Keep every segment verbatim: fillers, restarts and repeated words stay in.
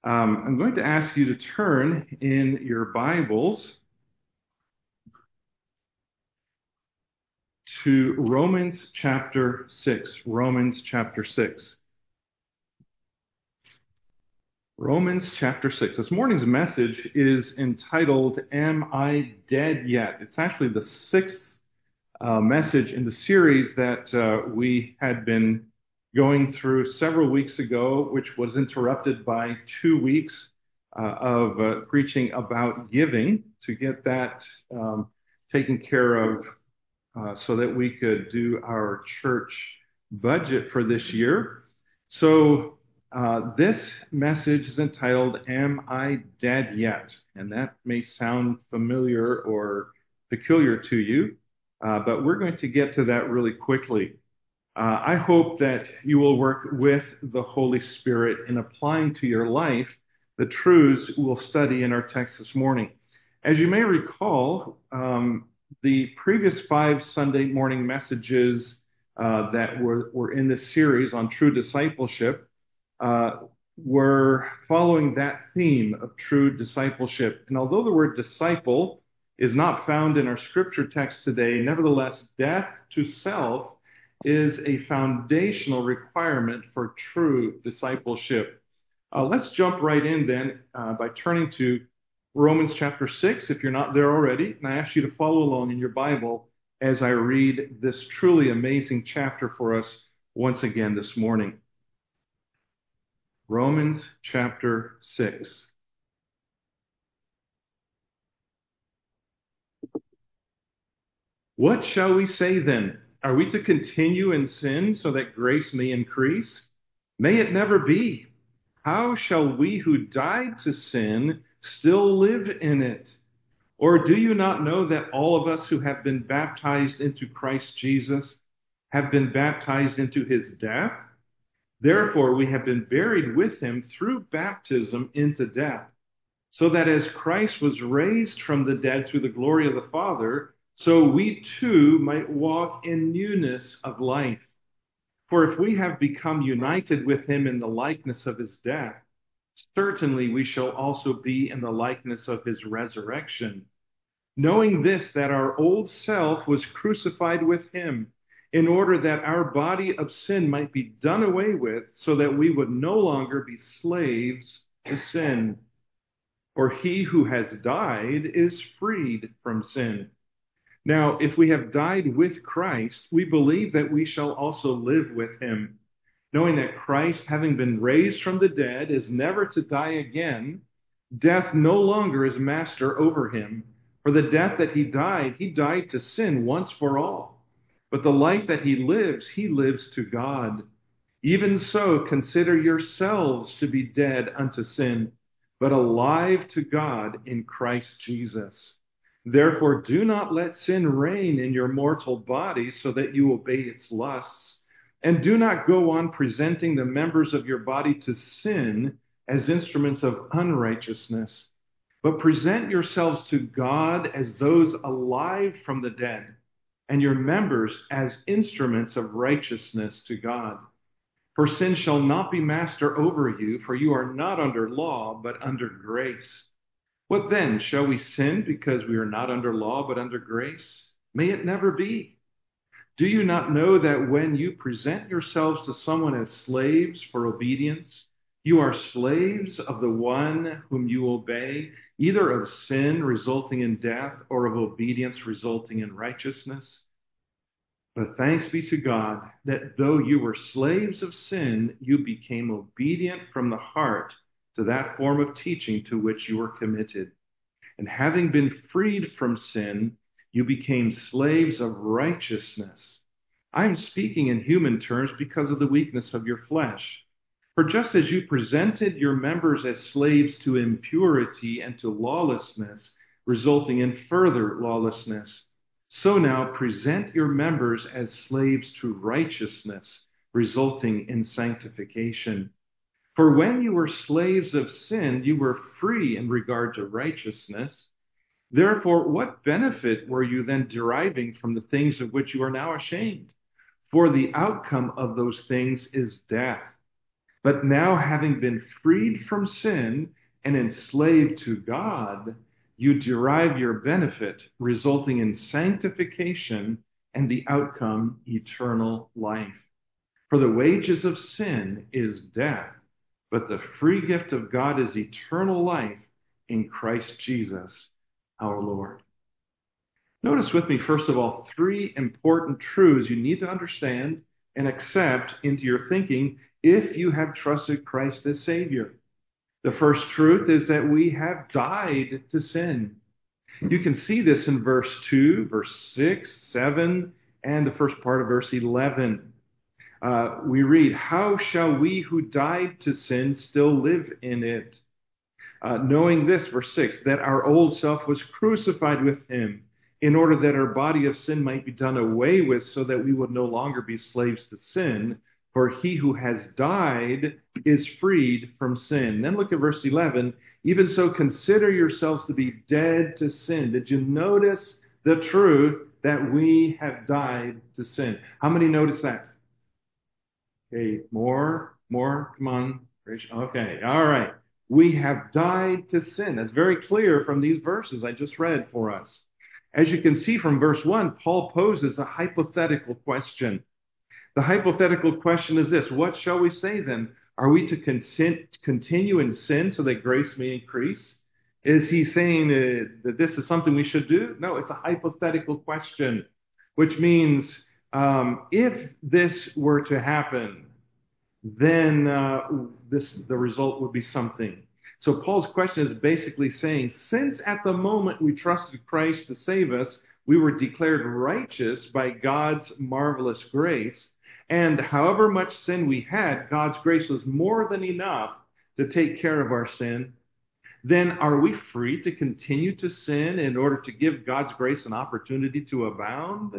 Um, I'm going to ask you to turn in your Bibles to Romans chapter six. Romans chapter six. Romans chapter six. This morning's message is entitled, Am I Dead Yet? It's actually the sixth uh, message in the series that uh, we had been going through several weeks ago, which was interrupted by two weeks uh, of uh, preaching about giving to get that um, taken care of uh, so that we could do our church budget for this year. So uh, this message is entitled, Am I Dead Yet? And that may sound familiar or peculiar to you, uh, but we're going to get to that really quickly. Uh, I hope that you will work with the Holy Spirit in applying to your life the truths we'll study in our text this morning. As you may recall, um, the previous five Sunday morning messages uh, that were, were in this series on true discipleship uh, were following that theme of true discipleship. And although the word disciple is not found in our scripture text today, nevertheless, death to self is a foundational requirement for true discipleship. Uh, let's jump right in then uh, by turning to Romans chapter six, if you're not there already, and I ask you to follow along in your Bible as I read this truly amazing chapter for us once again this morning. Romans chapter six. What shall we say then? Are we to continue in sin so that grace may increase? May it never be. How shall we who died to sin still live in it? Or do you not know that all of us who have been baptized into Christ Jesus have been baptized into his death? Therefore, we have been buried with him through baptism into death, so that as Christ was raised from the dead through the glory of the Father, so we too might walk in newness of life. For if we have become united with him in the likeness of his death, certainly we shall also be in the likeness of his resurrection. Knowing this, that our old self was crucified with him, in order that our body of sin might be done away with, so that we would no longer be slaves to sin. For he who has died is freed from sin. Now, if we have died with Christ, we believe that we shall also live with him, knowing that Christ, having been raised from the dead, is never to die again. Death no longer is master over him. For the death that he died, he died to sin once for all. But the life that he lives, he lives to God. Even so, consider yourselves to be dead unto sin, but alive to God in Christ Jesus. Therefore, do not let sin reign in your mortal body so that you obey its lusts. And do not go on presenting the members of your body to sin as instruments of unrighteousness, but present yourselves to God as those alive from the dead, and your members as instruments of righteousness to God. For sin shall not be master over you, for you are not under law, but under grace. What then? Shall we sin because we are not under law, but under grace? May it never be. Do you not know that when you present yourselves to someone as slaves for obedience, you are slaves of the one whom you obey, either of sin resulting in death or of obedience resulting in righteousness? But thanks be to God that though you were slaves of sin, you became obedient from the heart to that form of teaching to which you were committed. And having been freed from sin, you became slaves of righteousness. I am speaking in human terms because of the weakness of your flesh. For just as you presented your members as slaves to impurity and to lawlessness, resulting in further lawlessness, so now present your members as slaves to righteousness, resulting in sanctification. For when you were slaves of sin, you were free in regard to righteousness. Therefore, what benefit were you then deriving from the things of which you are now ashamed? For the outcome of those things is death. But now, having been freed from sin and enslaved to God, you derive your benefit, resulting in sanctification and the outcome, eternal life. For the wages of sin is death, but the free gift of God is eternal life in Christ Jesus, our Lord. Notice with me, first of all, three important truths you need to understand and accept into your thinking if you have trusted Christ as Savior. The first truth is that we have died to sin. You can see this in verse two, verse six, seven, and the first part of verse eleven. Uh, we read, "How shall we who died to sin still live in it? Uh, knowing this," verse six, "that our old self was crucified with him, in order that our body of sin might be done away with, so that we would no longer be slaves to sin. For he who has died is freed from sin." Then look at verse eleven. "Even so, consider yourselves to be dead to sin." Did you notice the truth that we have died to sin? How many notice that? Okay, more, more, come on. Okay, all right. We have died to sin. That's very clear from these verses I just read for us. As you can see from verse one, Paul poses a hypothetical question. The hypothetical question is this: what shall we say then? Are we to consent, continue in sin so that grace may increase? Is he saying uh, that this is something we should do? No, it's a hypothetical question, which means um, if this were to happen, then uh, this the result would be something. So Paul's question is basically saying, since at the moment we trusted Christ to save us, we were declared righteous by God's marvelous grace, and however much sin we had, God's grace was more than enough to take care of our sin, then are we free to continue to sin in order to give God's grace an opportunity to abound?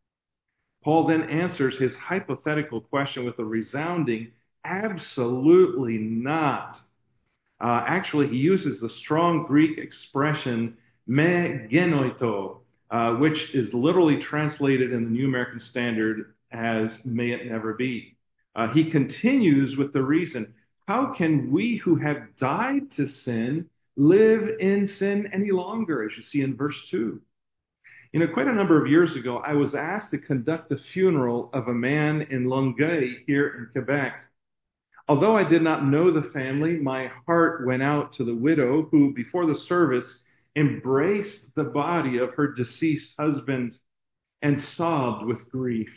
Paul then answers his hypothetical question with a resounding, absolutely not. Uh, actually, he uses the strong Greek expression me genoito, uh, which is literally translated in the New American Standard as may it never be. Uh, he continues with the reason, how can we who have died to sin live in sin any longer, as you see in verse two? You know, quite a number of years ago, I was asked to conduct the funeral of a man in Longueuil here in Quebec. Although I did not know the family, my heart went out to the widow who, before the service, embraced the body of her deceased husband and sobbed with grief.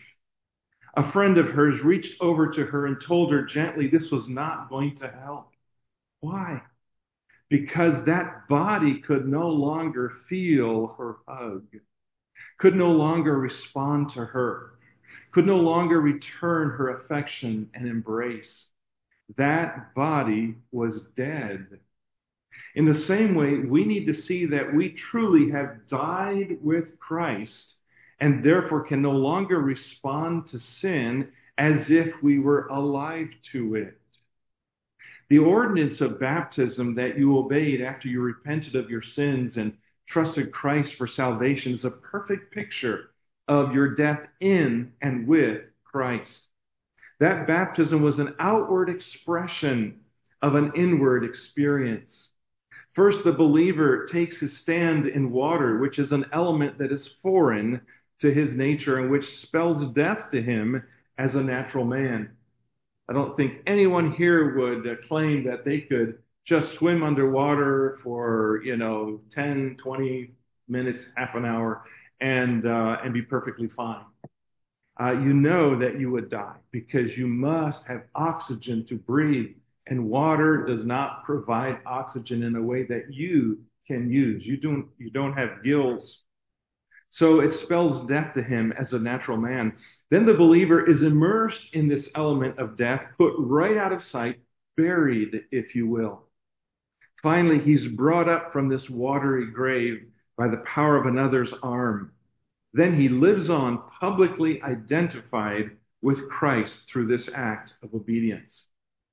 A friend of hers reached over to her and told her gently this was not going to help. Why? Because that body could no longer feel her hug, could no longer respond to her, could no longer return her affection and embrace. That body was dead. In the same way, we need to see that we truly have died with Christ and therefore can no longer respond to sin as if we were alive to it. The ordinance of baptism that you obeyed after you repented of your sins and trusted Christ for salvation is a perfect picture of your death in and with Christ. That baptism was an outward expression of an inward experience. First, the believer takes his stand in water, which is an element that is foreign to his nature and which spells death to him as a natural man. I don't think anyone here would uh, claim that they could just swim underwater for, you know, ten, twenty minutes, half an hour, and uh, and be perfectly fine. Uh, you know that you would die because you must have oxygen to breathe, and water does not provide oxygen in a way that you can use. You don't, you don't have gills. So it spells death to him as a natural man. Then the believer is immersed in this element of death, put right out of sight, buried, if you will. Finally, he's brought up from this watery grave by the power of another's arm. Then he lives on, publicly identified with Christ through this act of obedience.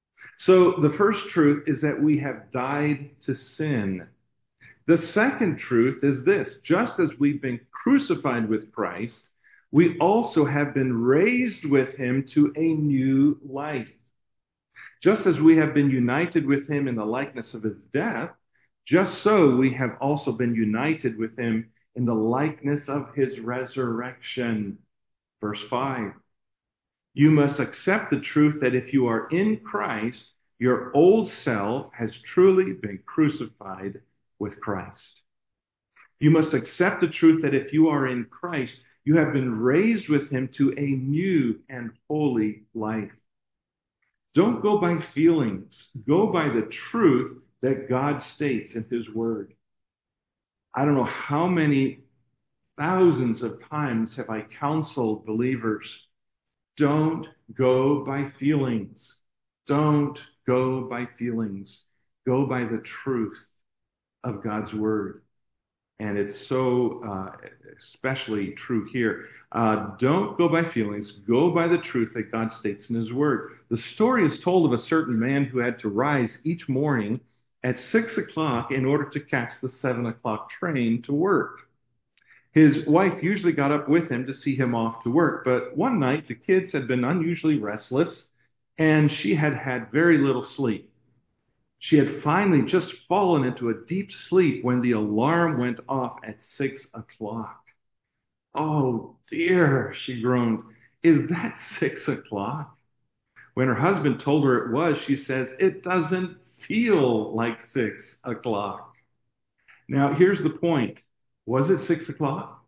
So the first truth is that we have died to sin. The second truth is this: just as we've been crucified with Christ, we also have been raised with him to a new life. Just as we have been united with him in the likeness of his death, just so we have also been united with him in the likeness of his resurrection. Verse five. You must accept the truth that if you are in Christ, your old self has truly been crucified with Christ. You must accept the truth that if you are in Christ, you have been raised with him to a new and holy life. Don't go by feelings. Go by the truth that God states in his word. I don't know how many thousands of times have I counseled believers. Don't go by feelings. Don't go by feelings. Go by the truth of God's word. And it's so uh, especially true here. Uh, don't go by feelings. Go by the truth that God states in his word. The story is told of a certain man who had to rise each morning at six o'clock in order to catch the seven o'clock train to work. His wife usually got up with him to see him off to work, but one night the kids had been unusually restless and she had had very little sleep. She had finally just fallen into a deep sleep when the alarm went off at six o'clock. Oh dear, she groaned. Is that six o'clock? When her husband told her it was, she says, it doesn't feel like six o'clock. Now, here's the point. Was it six o'clock?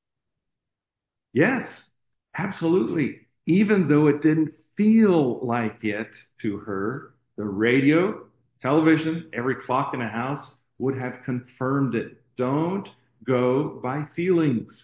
Yes, absolutely. Even though it didn't feel like it to her, the radio, television, every clock in the house would have confirmed it. Don't go by feelings.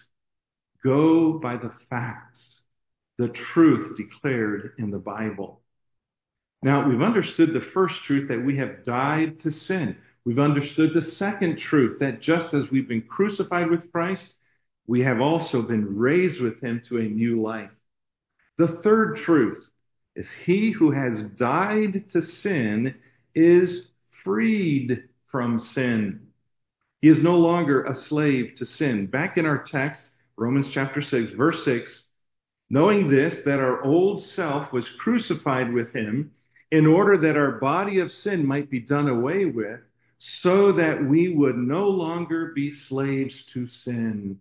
Go by the facts, the truth declared in the Bible. Now, we've understood the first truth that we have died to sin. We've understood the second truth that just as we've been crucified with Christ, we have also been raised with him to a new life. The third truth is he who has died to sin is freed from sin. He is no longer a slave to sin. Back in our text, Romans chapter six, verse six, knowing this, that our old self was crucified with him in order that our body of sin might be done away with, so that we would no longer be slaves to sin.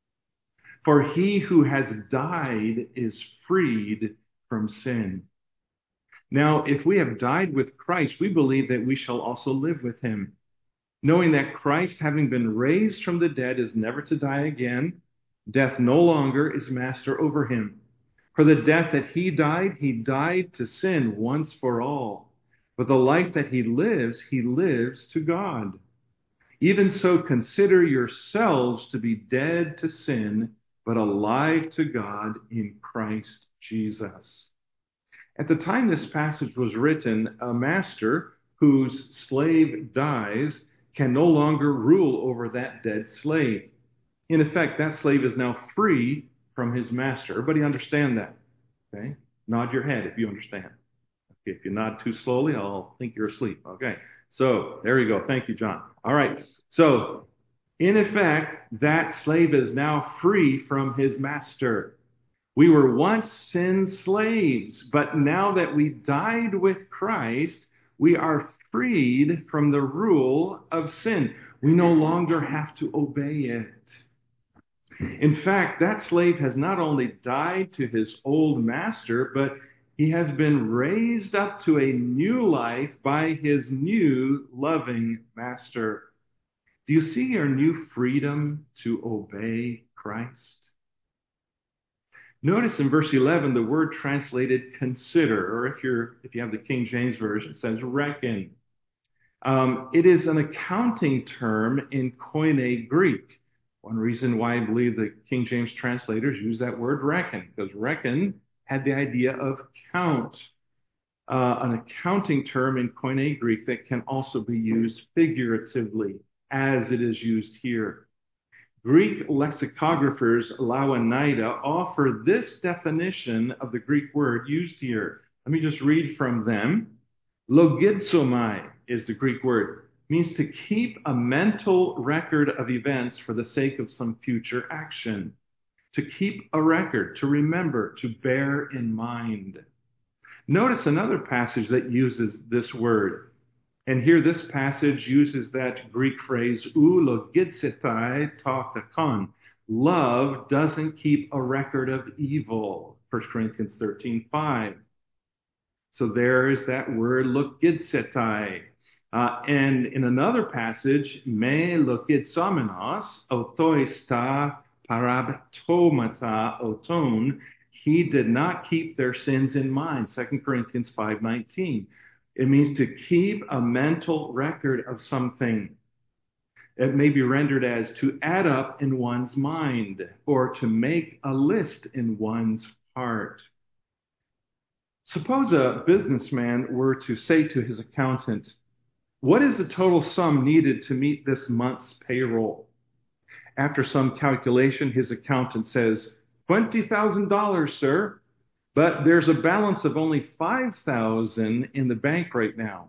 For he who has died is freed from sin. Now, if we have died with Christ, we believe that we shall also live with him, knowing that Christ, having been raised from the dead, is never to die again. Death no longer is master over him. For the death that he died, he died to sin once for all. But the life that he lives, he lives to God. Even so, consider yourselves to be dead to sin, but alive to God in Christ Jesus. At the time this passage was written, a master whose slave dies can no longer rule over that dead slave. In effect, that slave is now free from his master. Everybody understand that? Okay? Nod your head if you understand. Okay, if you nod too slowly, I'll think you're asleep. Okay. So there you go. Thank you, John. All right. So in effect, that slave is now free from his master. We were once sin slaves, but now that we died with Christ, we are freed from the rule of sin. We no longer have to obey it. In fact, that slave has not only died to his old master, but he has been raised up to a new life by his new loving master. Do you see your new freedom to obey Christ? Notice in verse eleven, the word translated consider, or if you're if you have the King James Version, it says reckon. Um, it is an accounting term in Koine Greek. One reason why I believe the King James translators use that word reckon, because reckon had the idea of count. Uh, an accounting term in Koine Greek that can also be used figuratively, as it is used here. Greek lexicographers Louw-Nida offer this definition of the Greek word used here. Let me just read from them. Logizomai is the Greek word. It means to keep a mental record of events for the sake of some future action. To keep a record, to remember, to bear in mind. Notice another passage that uses this word. And here this passage uses that Greek phrase, ou logitsetai takakon. Love doesn't keep a record of evil. First Corinthians thirteen five. So there is that word logitsetai. Uh, and in another passage, me logitsomenos, otoista parabtomata oton. He did not keep their sins in mind. Second Corinthians five nineteen. It means to keep a mental record of something. It may be rendered as to add up in one's mind or to make a list in one's heart. Suppose a businessman were to say to his accountant, "What is the total sum needed to meet this month's payroll?" After some calculation, his accountant says, twenty thousand dollars, sir. But there's a balance of only five thousand dollars in the bank right now.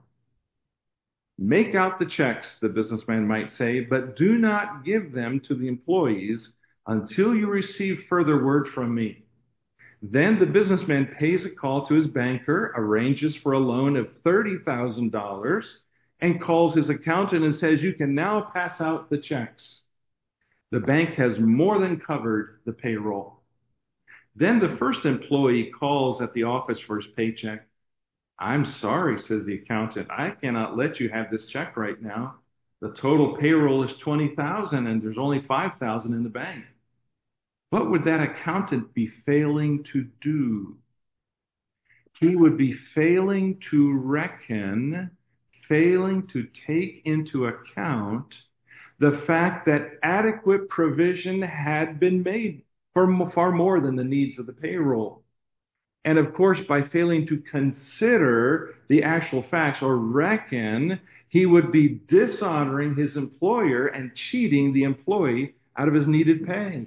Make out the checks, the businessman might say, but do not give them to the employees until you receive further word from me. Then the businessman pays a call to his banker, arranges for a loan of thirty thousand dollars, and calls his accountant and says, "You can now pass out the checks." The bank has more than covered the payroll. Then the first employee calls at the office for his paycheck. "I'm sorry," says the accountant. "I cannot let you have this check right now. The total payroll is twenty thousand dollars and there's only five thousand dollars in the bank." What would that accountant be failing to do? He would be failing to reckon, failing to take into account the fact that adequate provision had been made for far more than the needs of the payroll. And of course, by failing to consider the actual facts or reckon, he would be dishonoring his employer and cheating the employee out of his needed pay.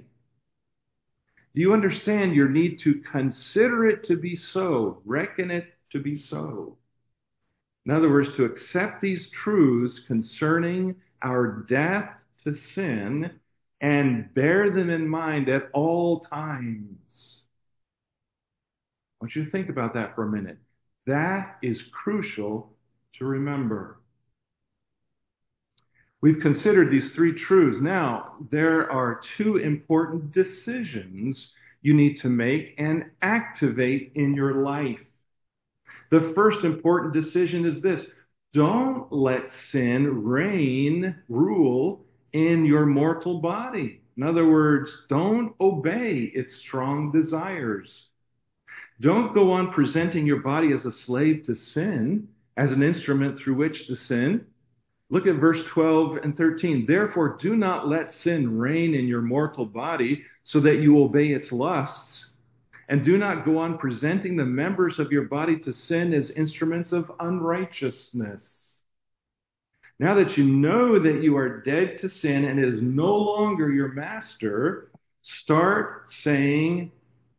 Do you understand your need to consider it to be so, reckon it to be so? In other words, to accept these truths concerning our death to sin and bear them in mind at all times. I want you to think about that for a minute. That is crucial to remember. We've considered these three truths. Now, there are two important decisions you need to make and activate in your life. The first important decision is this: don't let sin reign, rule in your mortal body. In other words, don't obey its strong desires. Don't go on presenting your body as a slave to sin, as an instrument through which to sin. Look at verse twelve and thirteen. Therefore, do not let sin reign in your mortal body so that you obey its lusts. And do not go on presenting the members of your body to sin as instruments of unrighteousness. Now that you know that you are dead to sin and it is no longer your master, start saying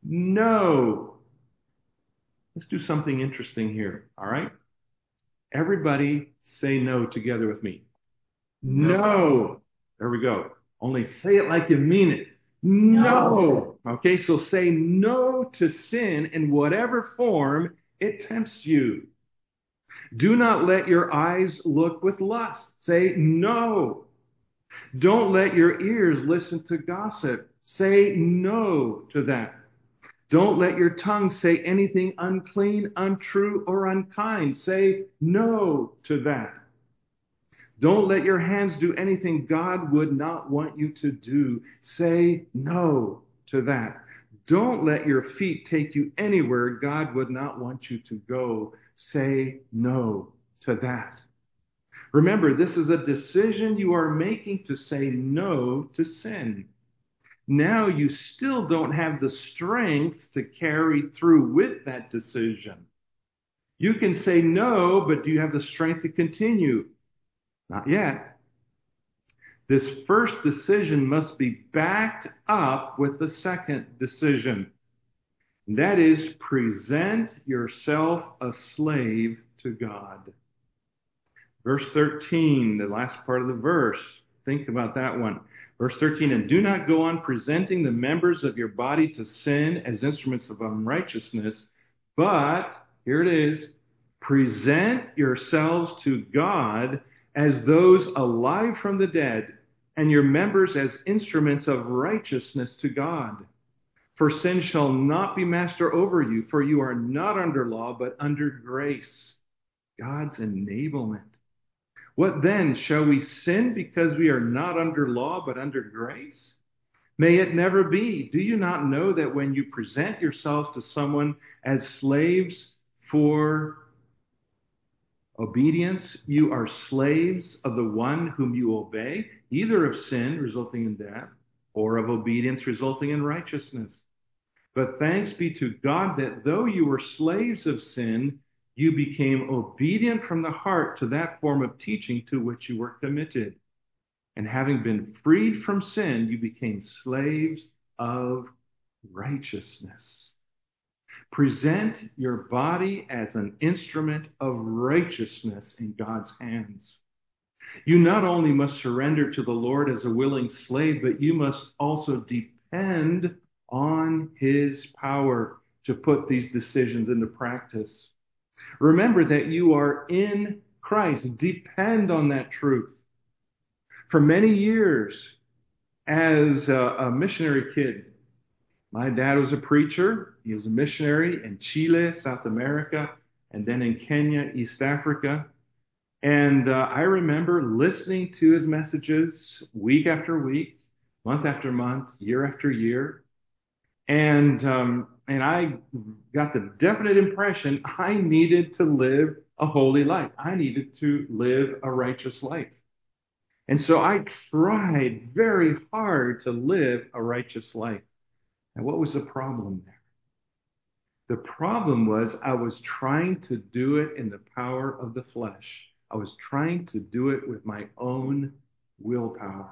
no. Let's do something interesting here, all right? Everybody say no together with me. No. No. There we go. Only say it like you mean it. No. No. Okay, so say no to sin in whatever form it tempts you. Do not let your eyes look with lust. Say no. Don't let your ears listen to gossip. Say no to that. Don't let your tongue say anything unclean, untrue, or unkind. Say no to that. Don't let your hands do anything God would not want you to do. Say no to that. Don't let your feet take you anywhere God would not want you to go. Say no to that. Remember, this is a decision you are making to say no to sin. Now you still don't have the strength to carry through with that decision. You can say no, but do you have the strength to continue? Not yet. This first decision must be backed up with the second decision. And that is, present yourself a slave to God. Verse thirteen, the last part of the verse. Think about that one. Verse thirteen, and do not go on presenting the members of your body to sin as instruments of unrighteousness, but, Here it is. Present yourselves to God as those alive from the dead, and your members as instruments of righteousness to God. For sin shall not be master over you, for you are not under law, but under grace. God's enablement. What then? Shall we sin because we are not under law, but under grace? May it never be. Do you not know that when you present yourselves to someone as slaves for obedience, you are slaves of the one whom you obey, either of sin resulting in death, or of obedience resulting in righteousness? But thanks be to God that though you were slaves of sin, you became obedient from the heart to that form of teaching to which you were committed. And having been freed from sin, you became slaves of righteousness. Present your body as an instrument of righteousness in God's hands. You not only must surrender to the Lord as a willing slave, but you must also depend on his power to put these decisions into practice. Remember that you are in Christ. Depend on that truth. For many years, as a, a missionary kid, my dad was a preacher. He was a missionary in Chile, South America, and then in Kenya, East Africa. And uh, I remember listening to his messages week after week, month after month, year after year. And um, and I got the definite impression I needed to live a holy life. I needed to live a righteous life. And so I tried very hard to live a righteous life. And what was the problem there? The problem was I was trying to do it in the power of the flesh. I was trying to do it with my own willpower.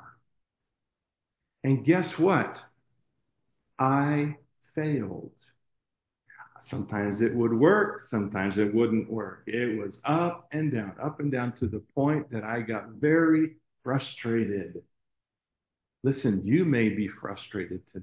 And guess what? I failed. Sometimes it would work, sometimes it wouldn't work. It was up and down, up and down to the point that I got very frustrated. Listen, you may be frustrated today.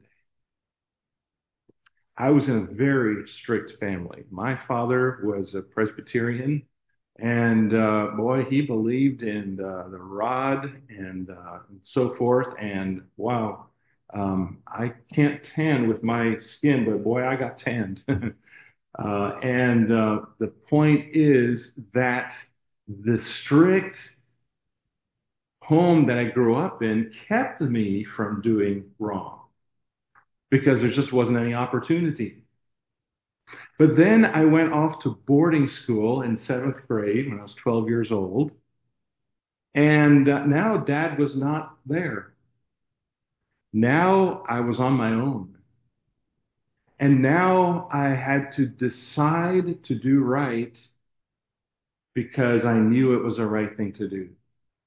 I was in a very strict family. My father was a Presbyterian, and uh, boy, he believed in uh, the rod and uh, so forth. And wow, um, I can't tan with my skin, but boy, I got tanned. uh, and uh, the point is that the strict home that I grew up in kept me from doing wrong because there just wasn't any opportunity. But then I went off to boarding school in seventh grade when I was twelve years old. And uh, now Dad was not there. Now I was on my own. And now I had to decide to do right because I knew it was the right thing to do.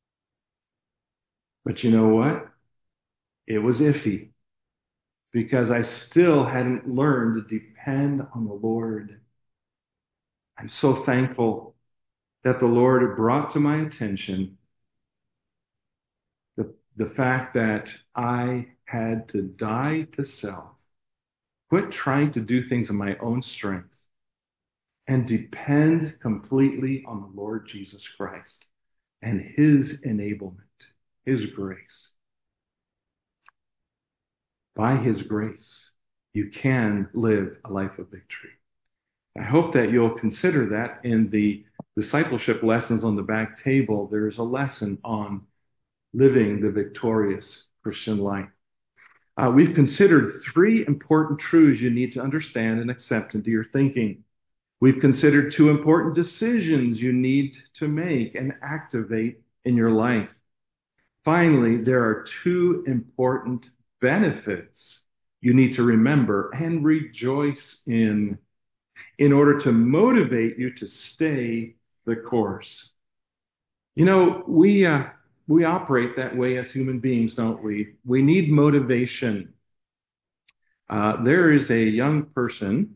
But you know what? It was iffy because I still hadn't learned to depend on the Lord. I'm so thankful that the Lord brought to my attention the, the fact that I had to die to self, quit trying to do things in my own strength, and depend completely on the Lord Jesus Christ and his enablement, his grace. By his grace, you can live a life of victory. I hope that you'll consider that in the discipleship lessons on the back table. There's a lesson on living the victorious Christian life. Uh, we've considered three important truths you need to understand and accept into your thinking. We've considered two important decisions you need to make and activate in your life. Finally, there are two important benefits you need to remember and rejoice in in order to motivate you to stay the course. You know, we uh, we operate that way as human beings, don't we? We need motivation. Uh, there is a young person,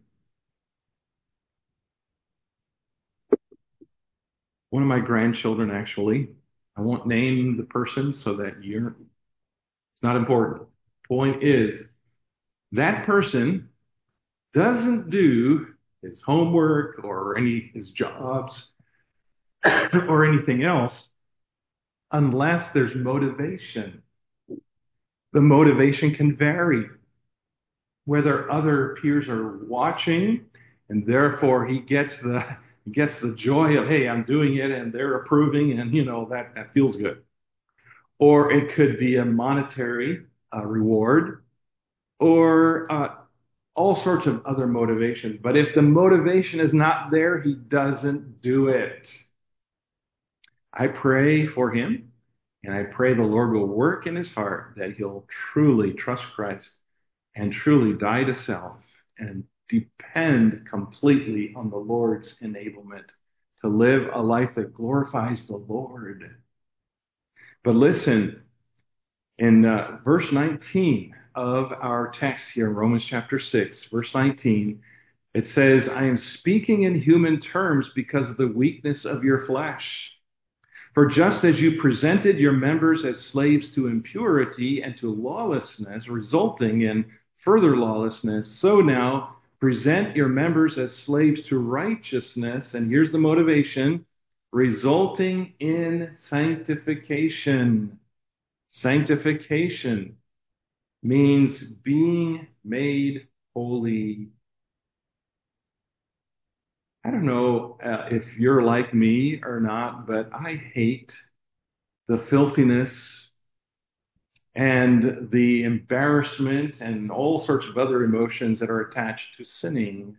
one of my grandchildren actually. I won't name the person so that you're, it's not important. Point is, that person doesn't do his homework or any his jobs or anything else unless there's motivation. The motivation can vary. Whether other peers are watching and therefore he gets the he gets the joy of, hey, I'm doing it and they're approving and you know that that feels good. Or it could be a monetary uh, reward or uh, all sorts of other motivations. But if the motivation is not there, he doesn't do it. I pray for him, and I pray the Lord will work in his heart that he'll truly trust Christ and truly die to self and depend completely on the Lord's enablement to live a life that glorifies the Lord. But listen, in uh, verse nineteen of our text here, Romans chapter six, verse nineteen, it says, I am speaking in human terms because of the weakness of your flesh. For just as you presented your members as slaves to impurity and to lawlessness, resulting in further lawlessness, so now present your members as slaves to righteousness. And here's the motivation, resulting in sanctification. Sanctification means being made holy. I don't know uh, if you're like me or not, but I hate the filthiness and the embarrassment and all sorts of other emotions that are attached to sinning.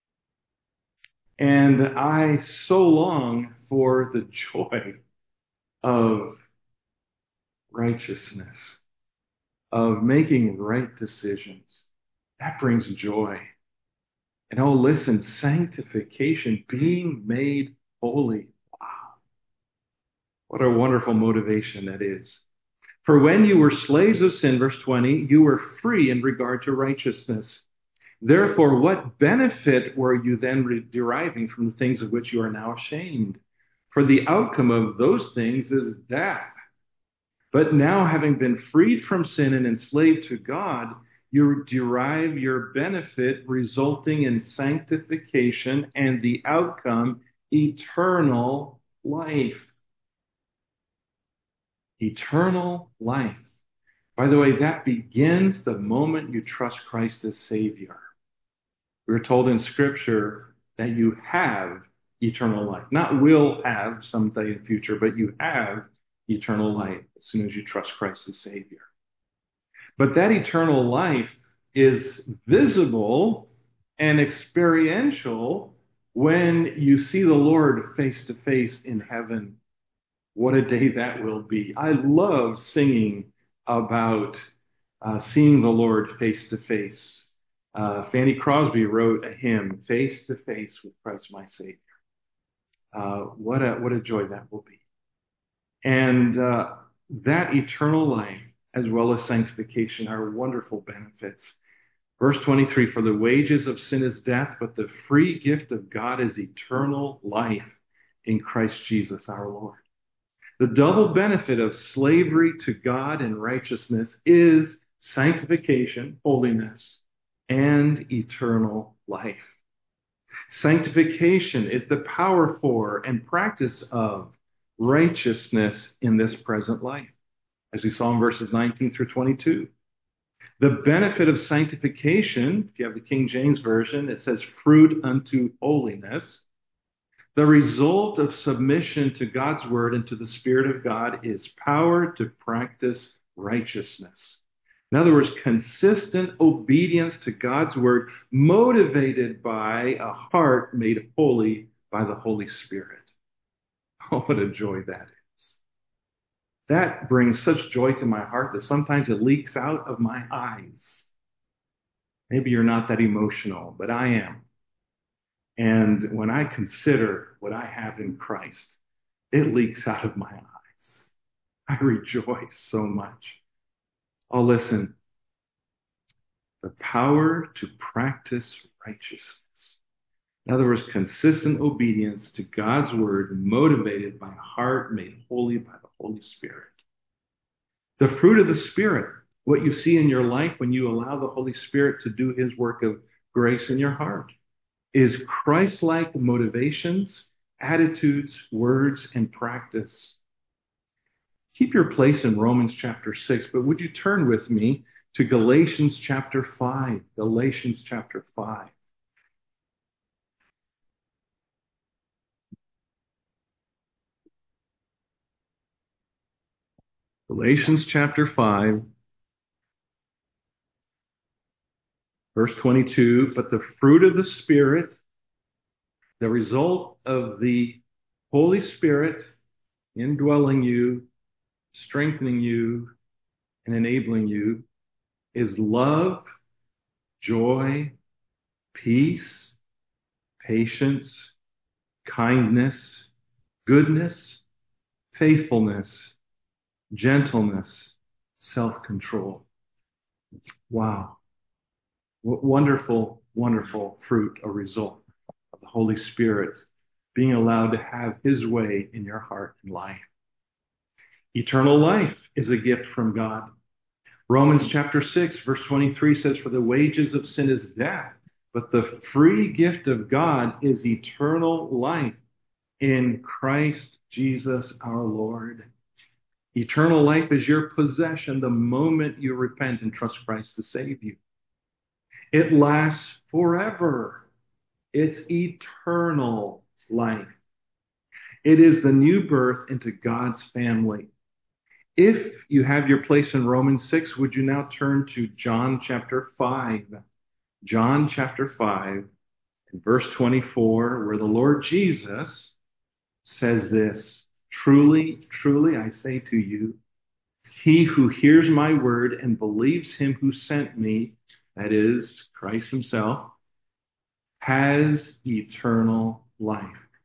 And I so long for the joy of righteousness, of making right decisions. That brings joy. And oh, listen, sanctification, being made holy. Wow. What a wonderful motivation that is. For when you were slaves of sin, verse twenty, you were free in regard to righteousness. Therefore, what benefit were you then re- deriving from the things of which you are now ashamed? For the outcome of those things is death. But now, having been freed from sin and enslaved to God, you derive your benefit resulting in sanctification and the outcome, eternal life. Eternal life. By the way, that begins the moment you trust Christ as Savior. We're told in Scripture that you have eternal life. Not will have someday in the future, but you have eternal life as soon as you trust Christ as Savior. But that eternal life is visible and experiential when you see the Lord face to face in heaven. What a day that will be. I love singing about uh, seeing the Lord face to face. Uh, Fanny Crosby wrote a hymn, Face to Face with Christ my Savior. Uh, what a what a joy that will be. And uh, that eternal life, as well as sanctification, are wonderful benefits. Verse twenty-three, for the wages of sin is death, but the free gift of God is eternal life in Christ Jesus our Lord. The double benefit of slavery to God and righteousness is sanctification, holiness, and eternal life. Sanctification is the power for and practice of righteousness in this present life, as we saw in verses nineteen through twenty-two. The benefit of sanctification, if you have the King James Version, it says fruit unto holiness. The result of submission to God's word and to the Spirit of God is power to practice righteousness. In other words, consistent obedience to God's word, motivated by a heart made holy by the Holy Spirit. Oh, what a joy that is. That brings such joy to my heart that sometimes it leaks out of my eyes. Maybe you're not that emotional, but I am. And when I consider what I have in Christ, it leaks out of my eyes. I rejoice so much. Oh, listen. The power to practice righteousness. In other words, consistent obedience to God's word, motivated by a heart made holy by the Holy Spirit. The fruit of the Spirit, what you see in your life when you allow the Holy Spirit to do his work of grace in your heart. is Christ-like motivations, attitudes, words, and practice. Keep your place in Romans chapter six, but would you turn with me to Galatians chapter five? Galatians chapter five. Galatians chapter five, verse twenty-two. But the fruit of the Spirit, the result of the Holy Spirit indwelling you, strengthening you, and enabling you, is love, joy, peace, patience, kindness, goodness, faithfulness, gentleness, self-control. Wow. What wonderful, wonderful fruit, a result of the Holy Spirit being allowed to have his way in your heart and life. Eternal life is a gift from God. Romans chapter six, verse twenty-three says, for the wages of sin is death, but the free gift of God is eternal life in Christ Jesus our Lord. Eternal life is your possession the moment you repent and trust Christ to save you. It lasts forever. It's eternal life. It is the new birth into God's family. If you have your place in Romans six, would you now turn to John chapter five? John chapter five, and verse twenty-four, where the Lord Jesus says this, truly, truly, I say to you, he who hears my word and believes him who sent me, that is, Christ himself, has eternal life.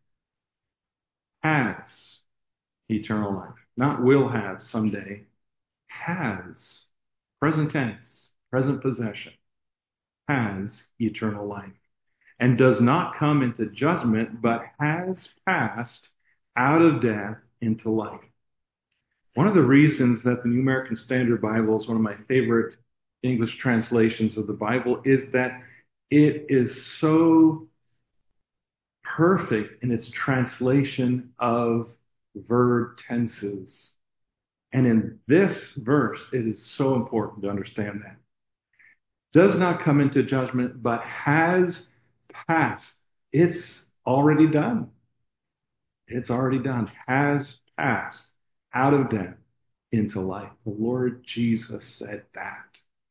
Has eternal life. Not will have someday. Has. Present tense. Present possession. Has eternal life. And does not come into judgment, but has passed out of death into life. One of the reasons that the New American Standard Bible is one of my favorite English translations of the Bible is that it is so perfect in its translation of verb tenses. And in this verse, it is so important to understand that. Does not come into judgment, but has passed. It's already done. It's already done. Has passed out of death into life. The Lord Jesus said that.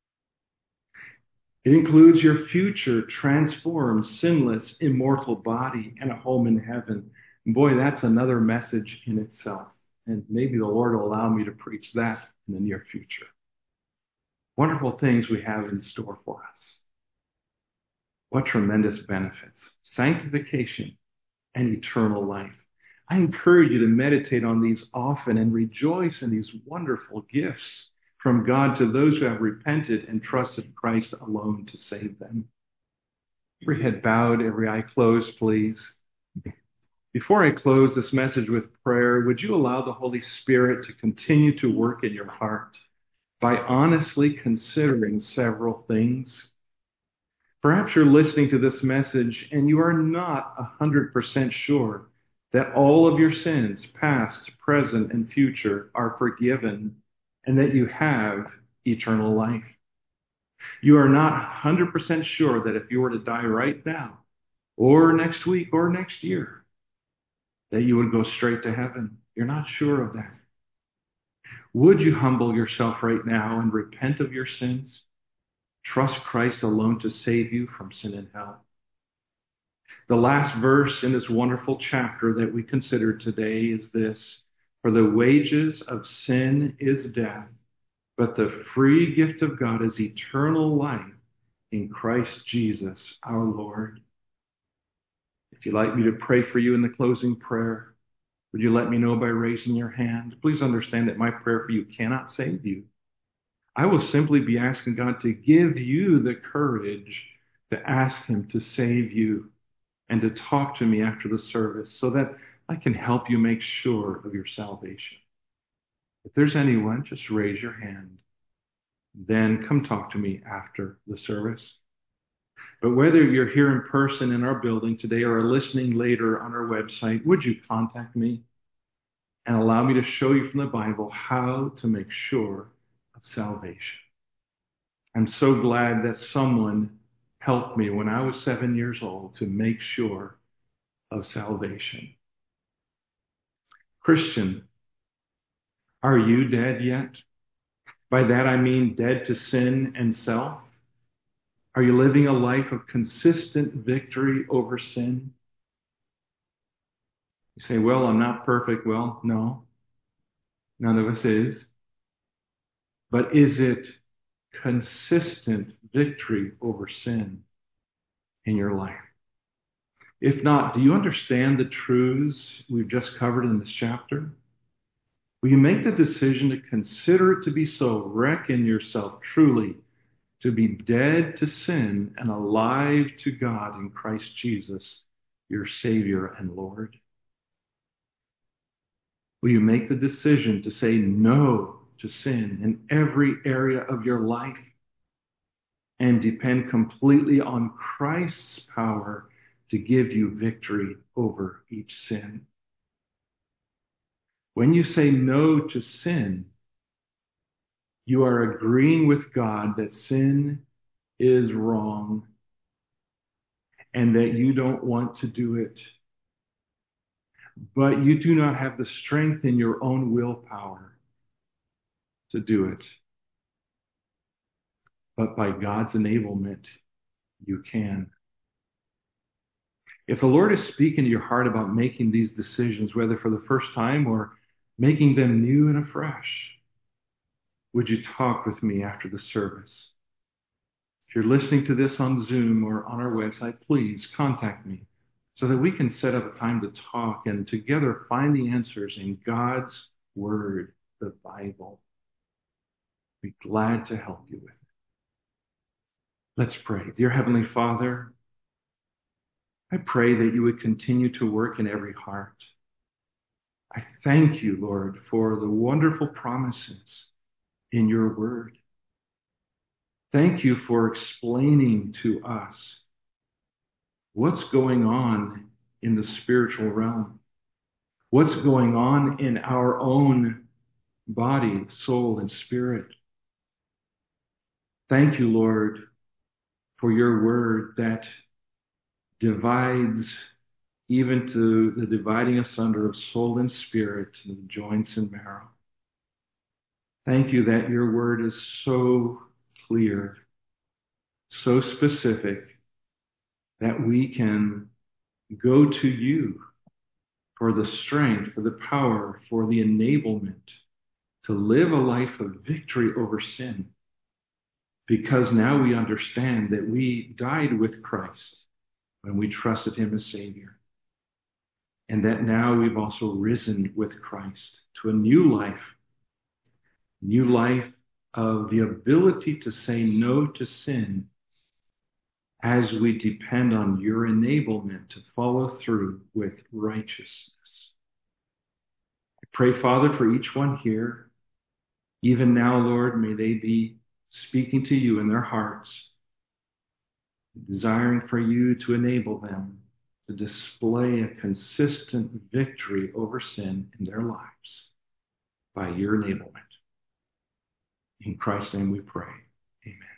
It includes your future transformed, sinless, immortal body and a home in heaven. And boy, that's another message in itself. And maybe the Lord will allow me to preach that in the near future. Wonderful things we have in store for us. What tremendous benefits. Sanctification and eternal life. I encourage you to meditate on these often and rejoice in these wonderful gifts from God to those who have repented and trusted Christ alone to save them. Every head bowed, every eye closed, please. Before I close this message with prayer, would you allow the Holy Spirit to continue to work in your heart by honestly considering several things? Perhaps you're listening to this message and you are not one hundred percent sure that all of your sins, past, present, and future, are forgiven and that you have eternal life. You are not one hundred percent sure that if you were to die right now, or next week, or next year, that you would go straight to heaven. You're not sure of that. Would you humble yourself right now and repent of your sins? Trust Christ alone to save you from sin and hell. The last verse in this wonderful chapter that we considered today is this: for the wages of sin is death, but the free gift of God is eternal life in Christ Jesus our Lord. If you'd like me to pray for you in the closing prayer, would you let me know by raising your hand? Please understand that my prayer for you cannot save you. I will simply be asking God to give you the courage to ask him to save you and to talk to me after the service so that I can help you make sure of your salvation. If there's anyone, just raise your hand. Then come talk to me after the service. But whether you're here in person in our building today or are listening later on our website, would you contact me and allow me to show you from the Bible how to make sure of salvation? I'm so glad that someone helped me when I was seven years old to make sure of salvation. Christian, are you dead yet? By that I mean dead to sin and self. Are you living a life of consistent victory over sin? You say, well, I'm not perfect. Well, no, none of us is. But is it consistent victory over sin in your life? If not, do you understand the truths we've just covered in this chapter? Will you make the decision to consider it to be so? Reckon yourself truly to be dead to sin and alive to God in Christ Jesus, your Savior and Lord? Will you make the decision to say no to sin in every area of your life and depend completely on Christ's power to give you victory over each sin? When you say no to sin, you are agreeing with God that sin is wrong and that you don't want to do it. But you do not have the strength in your own willpower to do it. But by God's enablement, you can. If the Lord is speaking to your heart about making these decisions, whether for the first time or making them new and afresh, would you talk with me after the service? If you're listening to this on Zoom or on our website, please contact me so that we can set up a time to talk and together find the answers in God's Word, the Bible. Be glad to help you with it. Let's pray. Dear Heavenly Father, I pray that you would continue to work in every heart. I thank you, Lord, for the wonderful promises in your word. Thank you for explaining to us what's going on in the spiritual realm, what's going on in our own body, soul, and spirit. Thank you, Lord, for your word that divides even to the dividing asunder of soul and spirit, and the joints and marrow. Thank you that your word is so clear, so specific, that we can go to you for the strength, for the power, for the enablement to live a life of victory over sin. Because now we understand that we died with Christ when we trusted him as Savior. And that now we've also risen with Christ to a new life, new life of the ability to say no to sin as we depend on your enablement to follow through with righteousness. I pray, Father, for each one here. Even now, Lord, may they be speaking to you in their hearts, desiring for you to enable them to display a consistent victory over sin in their lives by your enablement. In Christ's name we pray. Amen.